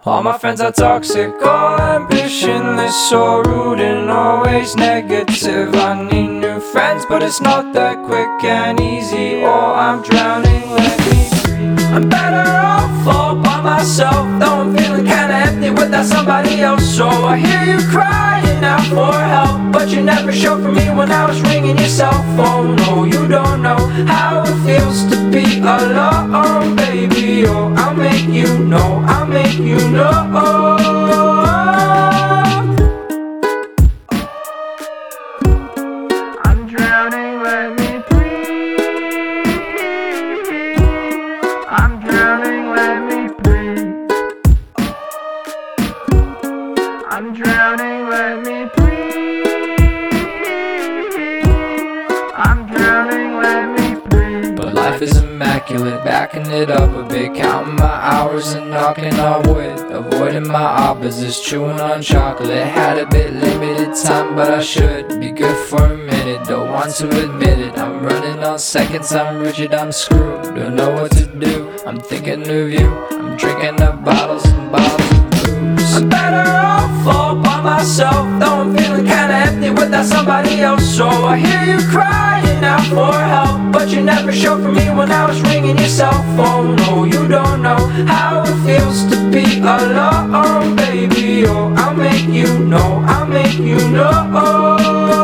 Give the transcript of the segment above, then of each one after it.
All my friends are toxic, all ambitionless, so rude and always negative. I need new friends, but it's not that quick and easy. Oh, I'm drowning, let me breathe. I'm better off all by myself, though I'm feeling kinda empty without somebody else. So I hear you crying out for help, but you never showed for me when I was ringing your cell phone. No, you don't know how it feels to be alone, baby. Oh, I'll make you know, I'll make you know. I'm drowning, let me breathe. I'm drowning, let me breathe. I'm drowning, let me breathe. I'm drowning, let me breathe. But life is immaculate, backing it up a bit, counting my hours and knocking on wood, avoiding my opposites, chewing on chocolate. Had a bit limited time, but I should be good for a minute. Don't want to admit it, I'm running on seconds, I'm rigid, I'm screwed. Don't know what to do, I'm thinking of you. I'm drinking up bottles and bottles of booze. I'm better off all by myself, though I'm feeling kinda empty without somebody else. So I hear you crying out for help, but you never showed for me when I was ringing your cell phone. No, you don't know how it feels to be alone, baby. Oh, I'll make you know, I'll make you know.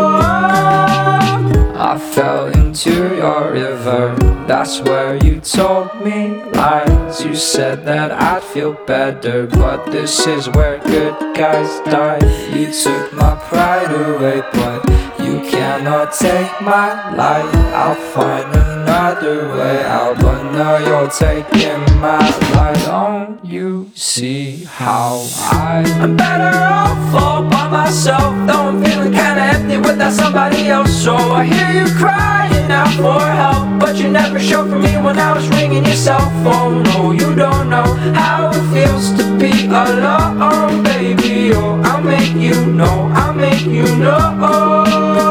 I fell into your river, that's where you told me lies. You said that I'd feel better, but this is where good guys die. You took my pride away, but you cannot take my life. I'll find another way out, but now you're taking my life. Don't you see how I'm better off all by myself, though I'm feeling kinda empty without somebody else. So I hear you crying out for help, but you never showed for me when I was ringing your cell phone. No, you don't know how it feels to be alone, baby. Oh, I'll make you know, I'll make you know.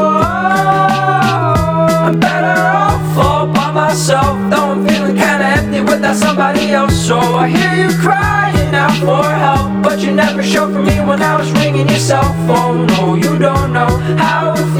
I'm better off all by myself, though I'm feeling kinda empty without somebody else. So I hear you crying out for help, but you never showed for me when I was ringing your cell phone. No, you don't know how it